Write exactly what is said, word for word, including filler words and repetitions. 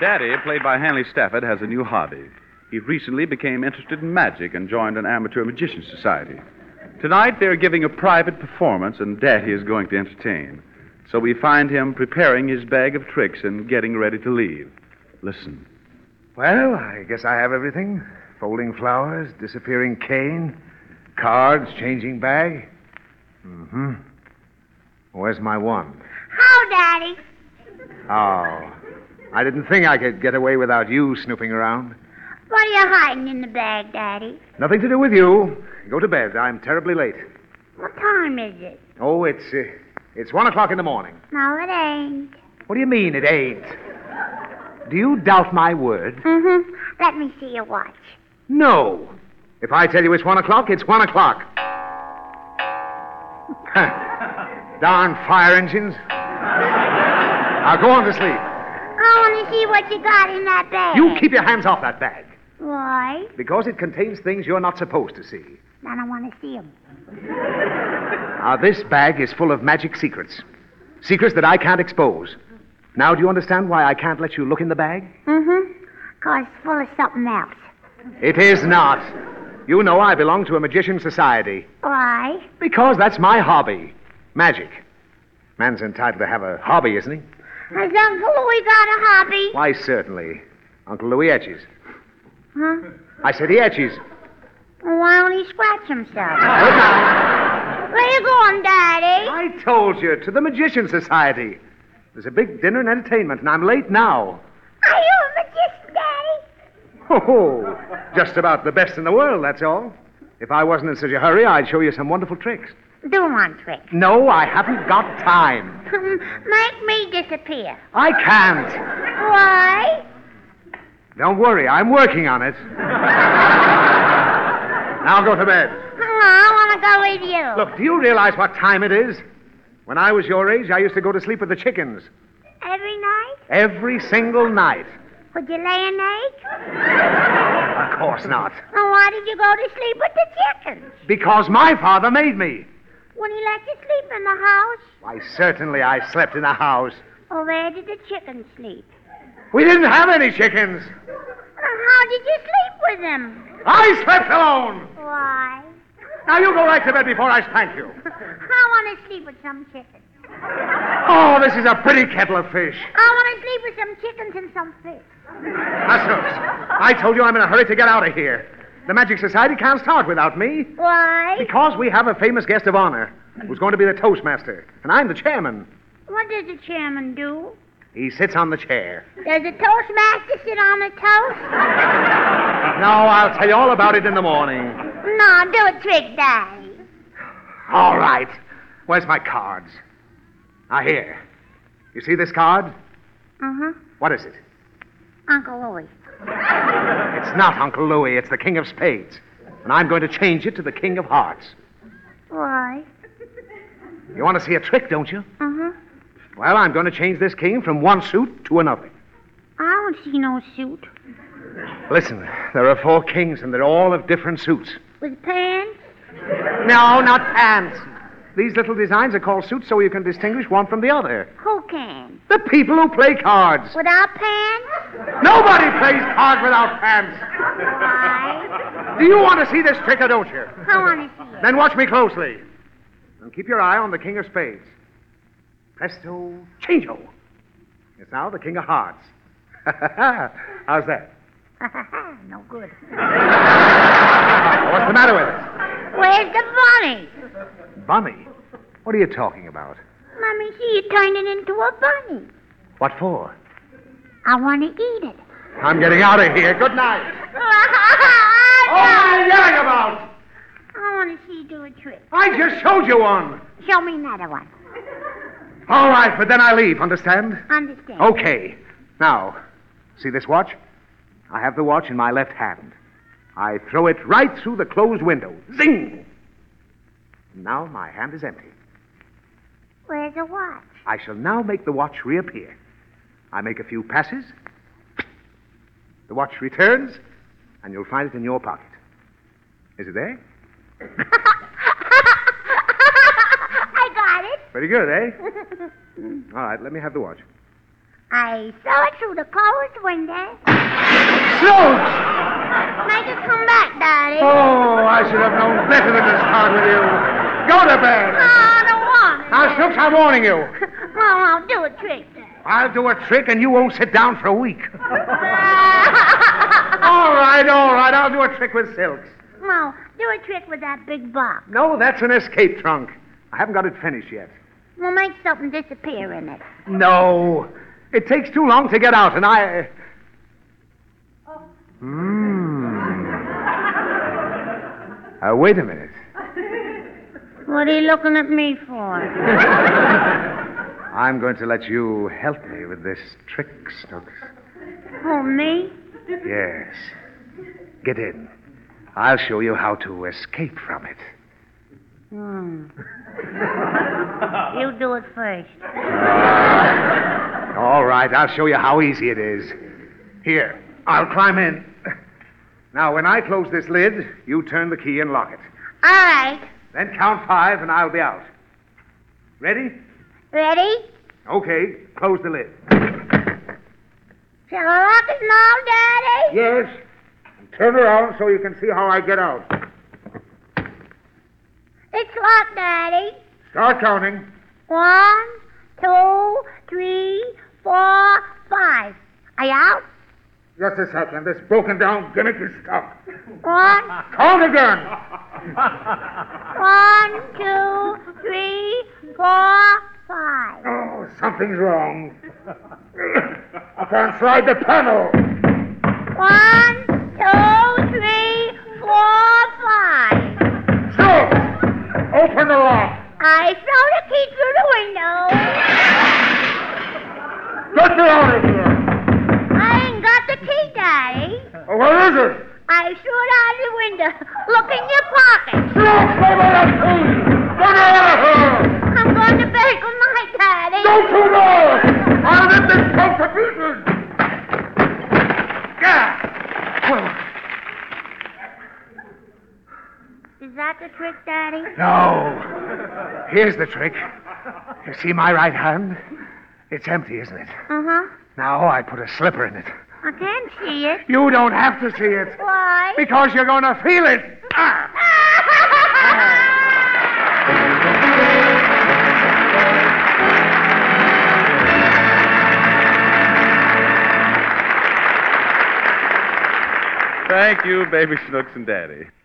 Daddy, played by Hanley Stafford, has a new hobby. He recently became interested in magic and joined an amateur magician society. Tonight, they're giving a private performance, and Daddy is going to entertain. So we find him preparing his bag of tricks and getting ready to leave. Listen. Well, I guess I have everything. Folding flowers, disappearing cane, cards, changing bag. Mm-hmm. Where's my wand? How, Daddy? Oh, I didn't think I could get away without you snooping around. What are you hiding in the bag, Daddy? Nothing to do with you. Go to bed. I'm terribly late. What time is it? Oh, it's uh, it's one o'clock in the morning. No, it ain't. What do you mean it ain't? Do you doubt my word? Mm-hmm. Let me see your watch. No. If I tell you it's one o'clock, it's one o'clock. Darn fire engines. Now go on to sleep. I want to see what you got in that bag. You keep your hands off that bag. Why? Because it contains things you're not supposed to see. Then I want to see them. Now, this bag is full of magic secrets. Secrets that I can't expose. Now, do you understand why I can't let you look in the bag? Mm-hmm. Because it's full of something else. It is not. You know I belong to a magician society. Why? Because that's my hobby. Magic. Man's entitled to have a hobby, isn't he? Has Uncle Louie got a hobby? Why, certainly. Uncle Louie etches. Huh? I said he etches. Well, why don't he scratch himself? Good night. Where you going, Daddy? I told you, to the magician society. There's a big dinner and entertainment, and I'm late now. Are you a magician, Daddy? Oh, just about the best in the world, that's all. If I wasn't in such a hurry, I'd show you some wonderful tricks. Do one trick. No, I haven't got time. Make me disappear. I can't. Why? Don't worry, I'm working on it. Now go to bed. Oh, I want to go with you. Look, do you realize what time it is? When I was your age, I used to go to sleep with the chickens. Every night? Every single night. Would you lay an egg? Of course not. Well, why did you go to sleep with the chickens? Because my father made me. When he let you sleep in the house? Why, certainly I slept in the house. Well, where did the chickens sleep? We didn't have any chickens. Well, how did you sleep with them? I slept alone. Why? Now you go right to bed before I spank you. I want to sleep with some chickens. Oh, this is a pretty kettle of fish. I want to sleep with some chickens and some fish. Now, I told you I'm in a hurry to get out of here. The Magic Society can't start without me. Why? Because we have a famous guest of honor who's going to be the Toastmaster, and I'm the chairman. What does the chairman do? He sits on the chair. Does the Toastmaster sit on the toast? No, I'll tell you all about it in the morning. No, do a trick, Daddy. All right. Where's my cards? Now, here. You see this card? Uh-huh. What is it? Uncle Louie. It's not Uncle Louie. It's the King of Spades. And I'm going to change it to the King of Hearts. Why? You want to see a trick, don't you? Uh-huh. Well, I'm going to change this king from one suit to another. I don't see no suit. Listen, there are four kings, and they're all of different suits. With pants? No, not pants. These little designs are called suits so you can distinguish one from the other. Who can? The people who play cards. Without pants? Nobody plays cards without pants. Why? Do you want to see this trick or don't you? I want to see it. Then watch me closely. And keep your eye on the King of Spades. Presto, changeo. It's now the King of Hearts. How's that? No good. What's the matter with it? Where's the bunny? Bunny? What are you talking about? Mommy, see, you turned it into a bunny. What for? I want to eat it. I'm getting out of here. Good night. Oh, What are you yelling about? I want to see you do a trick. I just showed you one. Show me another one. All right, but then I leave, understand? Understand. Okay. Now, see this watch? I have the watch in my left hand. I throw it right through the closed window. Zing! Now my hand is empty. Where's the watch? I shall now make the watch reappear. I make a few passes. The watch returns, and you'll find it in your pocket. Is it there? I got it. Very good, eh? All right, let me have the watch. I saw it through the closed window. Snooks! Make it come back, Daddy. Oh, I should have known better than to start with you. Go to bed. Oh, I don't want it. Now, Snooks, I'm warning you. Well, I'll do a trick, Daddy. I'll do a trick and you won't sit down for a week. All right, all right. I'll do a trick with Silks. No, do a trick with that big box. No, that's an escape trunk. I haven't got it finished yet. We'll make something disappear in it. No. It takes too long to get out, and I... Hmm. Uh, wait a minute. What are you looking at me for? I'm going to let you help me with this trick, Snooks. Oh, me? Yes. Get in. I'll show you how to escape from it. Hmm. You do it first. Uh, all right, I'll show you how easy it is. Here, I'll climb in. Now, when I close this lid, you turn the key and lock it. All right. Then count five, and I'll be out. Ready? Ready? Okay, close the lid. Shall I lock it now, Daddy? Yes. And turn around so you can see how I get out. It's locked, Daddy. Start counting. One, two, three, four, five. Are you out? Just a second. This broken down gimmick is stuck. One, Count again. one, two, three, four, five. Oh, something's wrong. I can't slide the panel. One, two, three, four, five. So, open the lock. I throw the key through the window. Get me out of here. I ain't got the key, Daddy. Oh, where is it? I threw it out the window. Look in your pocket. Look, over that key. Get me out of here. I'm going to bed. Good night, Daddy. Don't you know? I'll rip this trunk to pieces. Yeah. Is that the trick, Daddy? No. Here's the trick. You see my right hand? It's empty, isn't it? Uh-huh. Now I put a slipper in it. I can't see it. You don't have to see it. Why? Because you're going to feel it. Ah. Thank you, Baby Snooks and Daddy.